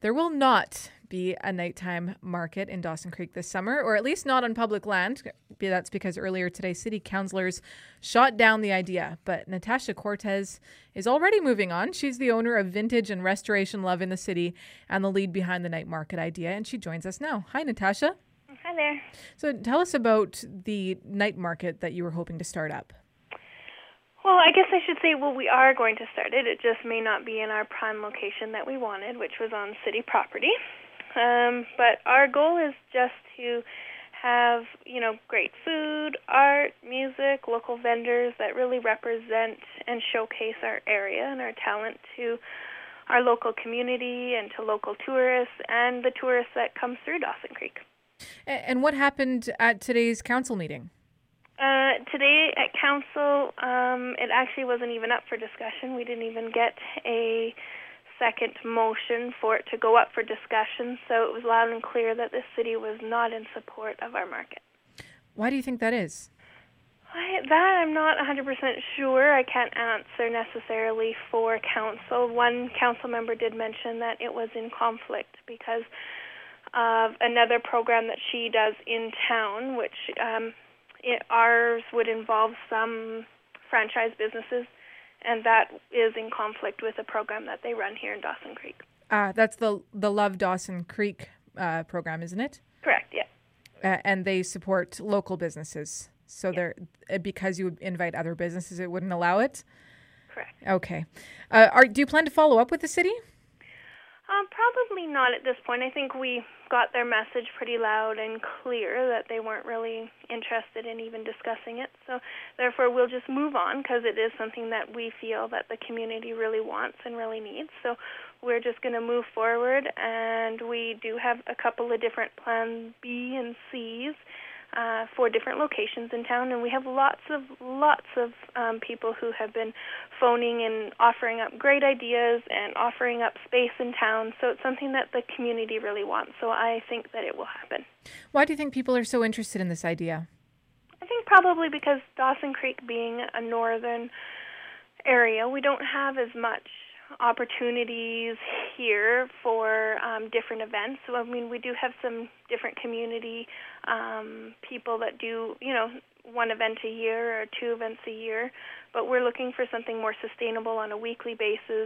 There will not be a nighttime market in Dawson Creek this summer, or at least not on public land. That's because earlier today, city councillors shot down the idea. But Natasha Cortez is already moving on. She's the owner of Vintage and Restoration Love in the city and the lead behind the night market idea. And she joins us now. Hi, Natasha. Hi there. So tell us about the night market that you were hoping to start up. Well, I guess I should say, we are going to start it. It just may not be in our prime location that we wanted, which was on city property. But our goal is just to have, great food, art, music, local vendors that really represent and showcase our area and our talent to our local community and to local tourists and the tourists that come through Dawson Creek. And what happened at today's council meeting? Today at council, it actually wasn't even up for discussion. We didn't even get a second motion for it to go up for discussion, so it was loud and clear that the city was not in support of our market. Why do you think that is? That I'm not 100% sure. I can't answer necessarily for council. One council member did mention that it was in conflict because of another program that she does in town, which ours would involve some franchise businesses, and that is in conflict with a program that they run here in Dawson Creek. That's the Love Dawson Creek program, isn't it? Correct, yeah. And they support local businesses. So they're because you would invite other businesses, it wouldn't allow it? Correct. Okay. Do you plan to follow up with the city? Probably not at this point. I think we got their message pretty loud and clear that they weren't really interested in even discussing it. So therefore, we'll just move on because it is something that we feel that the community really wants and really needs. So we're just going to move forward, and we do have a couple of different plans B and C's for different locations in town, and we have lots of people who have been phoning and offering up great ideas and offering up space in town. So it's something that the community really wants. So I think that it will happen. Why do you think people are so interested in this idea? I think probably because Dawson Creek being a northern area, we don't have as much opportunities here for different events. So, we do have some different community people that do, one event a year or two events a year, but we're looking for something more sustainable on a weekly basis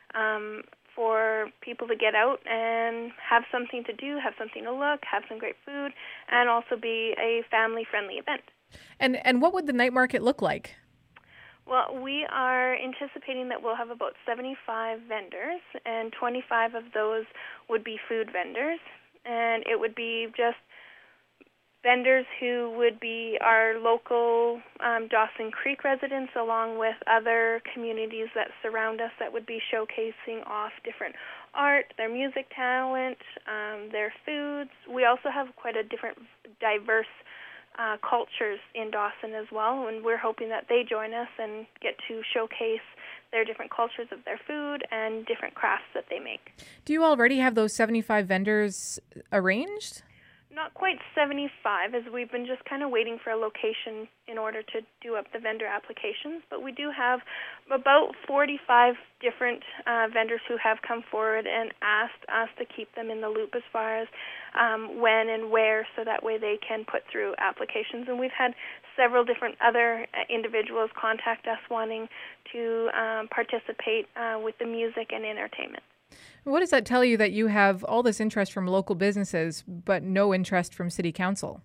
for people to get out and have something to do, have something to look, have some great food, and also be a family-friendly event. And what would the night market look like? Well, we are anticipating that we'll have about 75 vendors, and 25 of those would be food vendors, and it would be just vendors who would be our local Dawson Creek residents, along with other communities that surround us that would be showcasing off different art, their music talent, their foods. We also have quite a diverse cultures in Dawson as well, and we're hoping that they join us and get to showcase their different cultures of their food and different crafts that they make. Do you already have those 75 vendors arranged? Not quite 75, as we've been just kind of waiting for a location in order to do up the vendor applications, but we do have about 45 different vendors who have come forward and asked us to keep them in the loop as far as when and where, so that way they can put through applications. And we've had several different other individuals contact us wanting to participate with the music and entertainment. What does that tell you, that you have all this interest from local businesses but no interest from city council?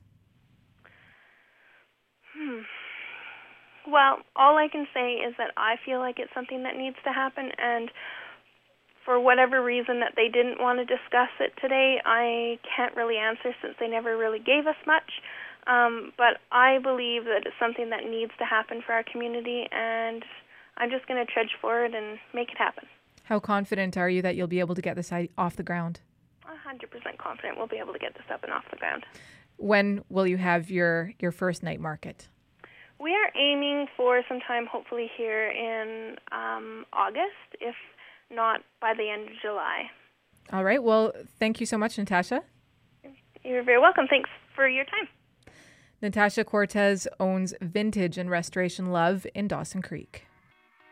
Well, all I can say is that I feel like it's something that needs to happen, and for whatever reason that they didn't want to discuss it today, I can't really answer since they never really gave us much. But I believe that it's something that needs to happen for our community, and I'm just going to trudge forward and make it happen. How confident are you that you'll be able to get this off the ground? 100% confident we'll be able to get this up and off the ground. When will you have your first night market? We are aiming for some time, hopefully here in August, if not by the end of July. All right. Well, thank you so much, Natasha. You're very welcome. Thanks for your time. Natasha Cortez owns Vintage and Restoration Love in Dawson Creek.